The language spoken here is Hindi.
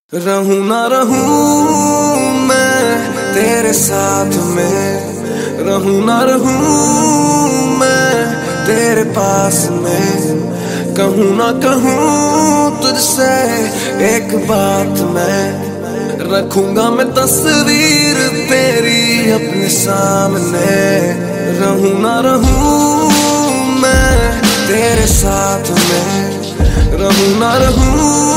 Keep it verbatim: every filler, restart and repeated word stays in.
रहूं ना रहूं मैं तेरे साथ में, रहूं ना रहूं मैं तेरे पास में। कहूँ ना कहूँ तुझसे एक बात मैं, रखूंगा मैं तस्वीर तेरी अपने सामने। रहूं ना रहूं मैं तेरे साथ में, रहूं ना रहूं